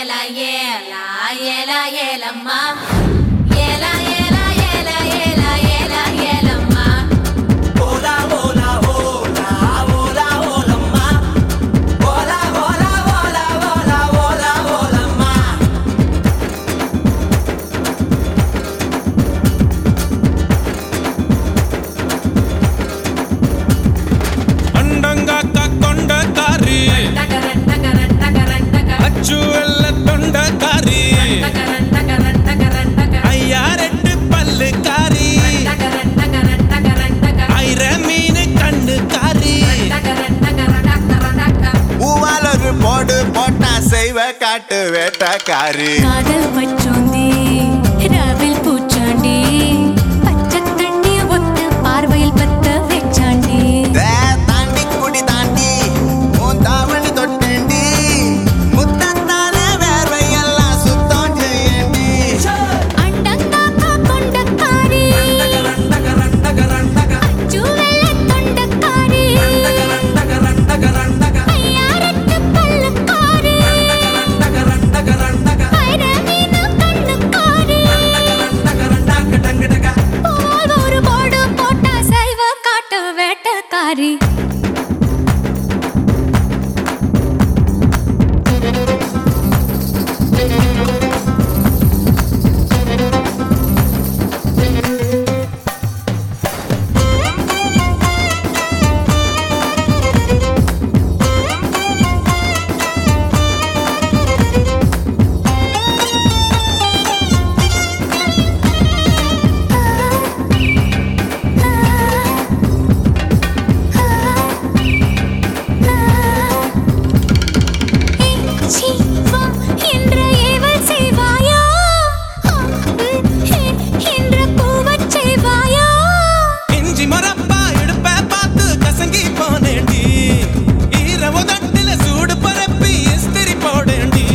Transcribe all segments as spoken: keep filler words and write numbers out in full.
ஏலா ஏலா ஏலா ஏலம்மா ஏலா ஏலா ஏலா ஏலா ஏலா ஏலம்மா ஓலா ஓலா ஓலா ஓலா ஓலம்மா ஓலா ஓலா ஓலா ஓலா ஓலா ஓலம்மா அண்டங்காக்கா கொண்டக்காரி அச்சு வெள்ள தொண்டக்காரி ஐயா ரெண்டு பல்லுக்காரி ஐர மீன் கண்ணுக்காரி பூவாலொரு போடு போட்டா செய்வ காட்டு வேட்டக்காரி காதல் பச்சோந்தி ராவில் பூச்சாண்டி பச்சை தண்ணிய ஒத்த பார்வையில் பத்த வெச்சாண்டி தே தாண்டி குடி தாண்டி உன் தாவணி தொட்டேண்டி முத்தத்தான வேர்வையெல்லாம் சுத்தம் செய்யண்டி அண்டங்காக்கா கொண்டக்காரி அச்சு வெள்ள தொண்டக்காரி ஐயாரட்டு பல்லுக்காரி ஐர மீன் கண்ணுக்காரி போல் ஒரு போடு போட்டா சைவ காட்டு வேட்டக்காரி இஞ்சி மரப்பா இடுப்ப பார்த்து கசங்கி போனேண்டி ஈரவு தட்டில சூடு பரப்பி இஸ்திரி போடேண்டி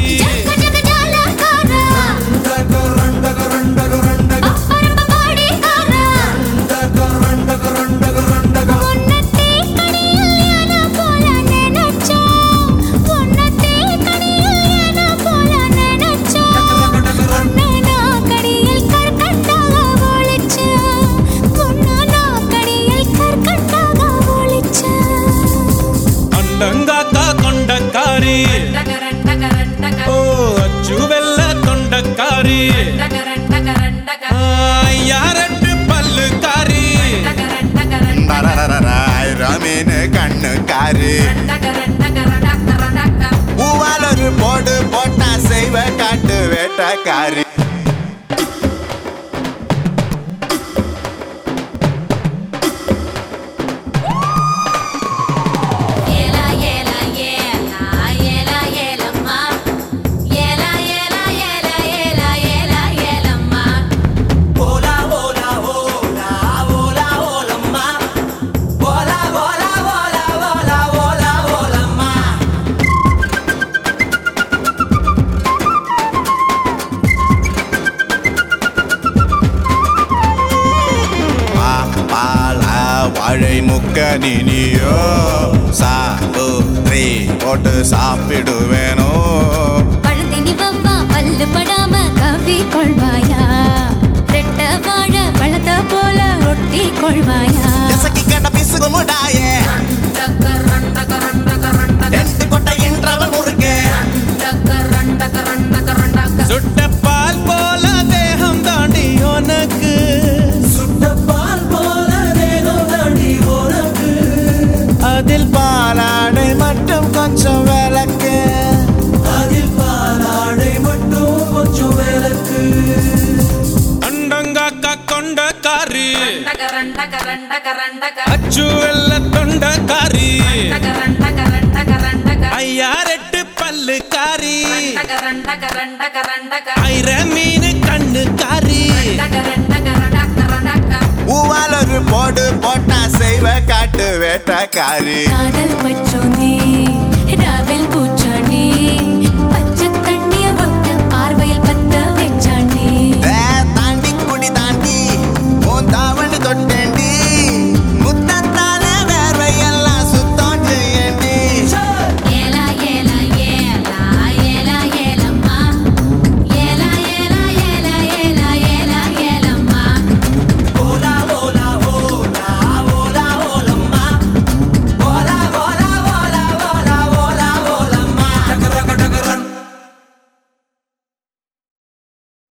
அண்டங்காக்கா கொண்டக்காரி ஓ அச்சு வெள்ள தொண்டக்காரி யாரட்டு பல்லுக்காரி ரமீன் கண்ணுக்காரி பூவாலொரு போடு போட்டா செய்வ காட்டு வேட்டக்காரி ஏலா ஏலா ஏலா ஏலா ஏலம்மா ஏலா ஏலா ஏலா ஏலா ஏலா ஏலம்மா ஓலா ஓலா ஓலா ஓலா ஓலம்மா ஓலா ஓலா ஓலா ஓலா ஓலா ஓலம்மா பால வாழை முக்க நீனியோ சாப்பிட்ரி போட்டு சாப்பிடுவேனோ பழுதினி வவ்வா பல்லு படாம கவி கொள்வாயா ரெட்ட வாழ பழத்த போல ரொட்டி கொள்வாயா எசக்கி கேட்ட பிசுகு முடாயே ரெண்டு கொட்டை என்றவன் முறுக்கே சுட்ட பால் போல தேகம் தாண்டி உனக்கு சுட்ட பால் போல தேகம் தாண்டி உனக்கு அதில் பாலாடை மட்டும் கொஞ்சம் விளக்கு அதில் பாலாடை மட்டும் கொஞ்சம் விளக்கு அண்டங்காக்கா கொண்டக்காரி அச்சு வெள்ள தொண்டக்காரி ஐயா ரெட்டு பல்லுக்காரி ஐர மீன் கண்ணுக்காரி பூவாலொரு போடு போட்டா செய்வ காட்டு வேட்டக்காரி காதல் பச்சோந்தி ராவில் பூ